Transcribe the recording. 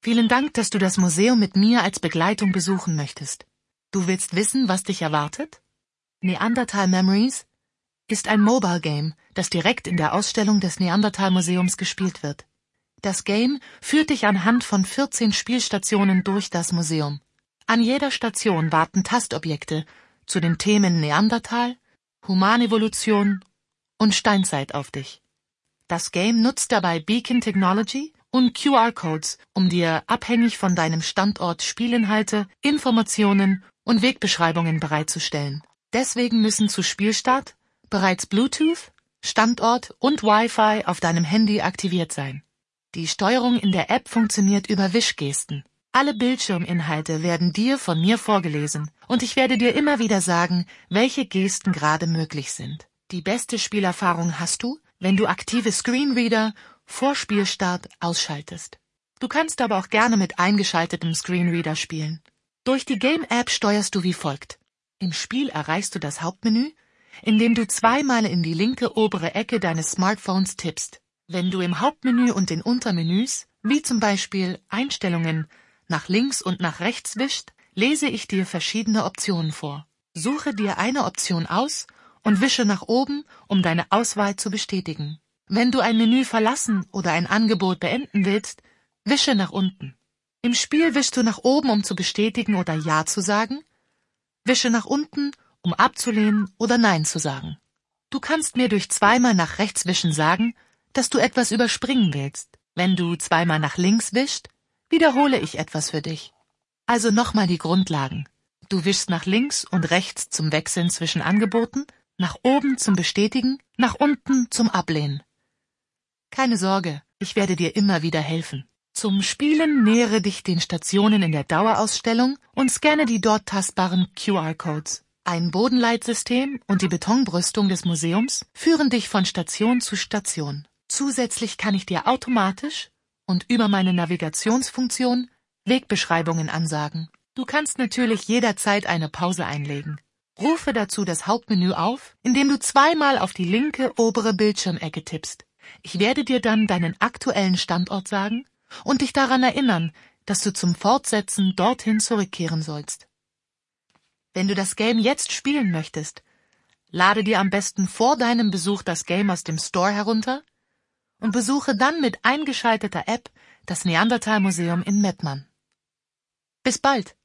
Vielen Dank, dass du das Museum mit mir als Begleitung besuchen möchtest. Du willst wissen, was dich erwartet? Neanderthal Memories ist ein Mobile Game, das direkt in der Ausstellung des Neanderthal Museums gespielt wird. Das Game führt dich anhand von 14 Spielstationen durch das Museum. An jeder Station warten Tastobjekte zu den Themen Neandertal, Humanevolution und Steinzeit auf dich. Das Game nutzt dabei Beacon Technology und QR-Codes, um dir abhängig von deinem Standort Spielinhalte, Informationen und Wegbeschreibungen bereitzustellen. Deswegen müssen zu Spielstart bereits Bluetooth, Standort und Wi-Fi auf deinem Handy aktiviert sein. Die Steuerung in der App funktioniert über Wischgesten. Alle Bildschirminhalte werden dir von mir vorgelesen und ich werde dir immer wieder sagen, welche Gesten gerade möglich sind. Die beste Spielerfahrung hast du, wenn du aktive Screenreader vor Spielstart ausschaltest. Du kannst aber auch gerne mit eingeschaltetem Screenreader spielen. Durch die Game-App steuerst du wie folgt. Im Spiel erreichst du das Hauptmenü, indem du zweimal in die linke obere Ecke deines Smartphones tippst. Wenn du im Hauptmenü und den Untermenüs, wie zum Beispiel Einstellungen, nach links und nach rechts wischt, lese ich dir verschiedene Optionen vor. Suche dir eine Option aus und wische nach oben, um deine Auswahl zu bestätigen. Wenn du ein Menü verlassen oder ein Angebot beenden willst, wische nach unten. Im Spiel wischst du nach oben, um zu bestätigen oder Ja zu sagen, wische nach unten, um abzulehnen oder Nein zu sagen. Du kannst mir durch zweimal nach rechts wischen sagen, dass du etwas überspringen willst. Wenn du zweimal nach links wischst, wiederhole ich etwas für dich. Also nochmal die Grundlagen. Du wischst nach links und rechts zum Wechseln zwischen Angeboten, nach oben zum Bestätigen, nach unten zum Ablehnen. Keine Sorge, ich werde dir immer wieder helfen. Zum Spielen nähere dich den Stationen in der Dauerausstellung und scanne die dort tastbaren QR-Codes. Ein Bodenleitsystem und die Betonbrüstung des Museums führen dich von Station zu Station. Zusätzlich kann ich dir automatisch und über meine Navigationsfunktion Wegbeschreibungen ansagen. Du kannst natürlich jederzeit eine Pause einlegen. Rufe dazu das Hauptmenü auf, indem du zweimal auf die linke obere Bildschirmecke tippst. Ich werde dir dann deinen aktuellen Standort sagen und dich daran erinnern, dass du zum Fortsetzen dorthin zurückkehren sollst. Wenn du das Game jetzt spielen möchtest, lade dir am besten vor deinem Besuch das Game aus dem Store herunter und besuche dann mit eingeschalteter App das Neanderthal Museum in Mettmann. Bis bald!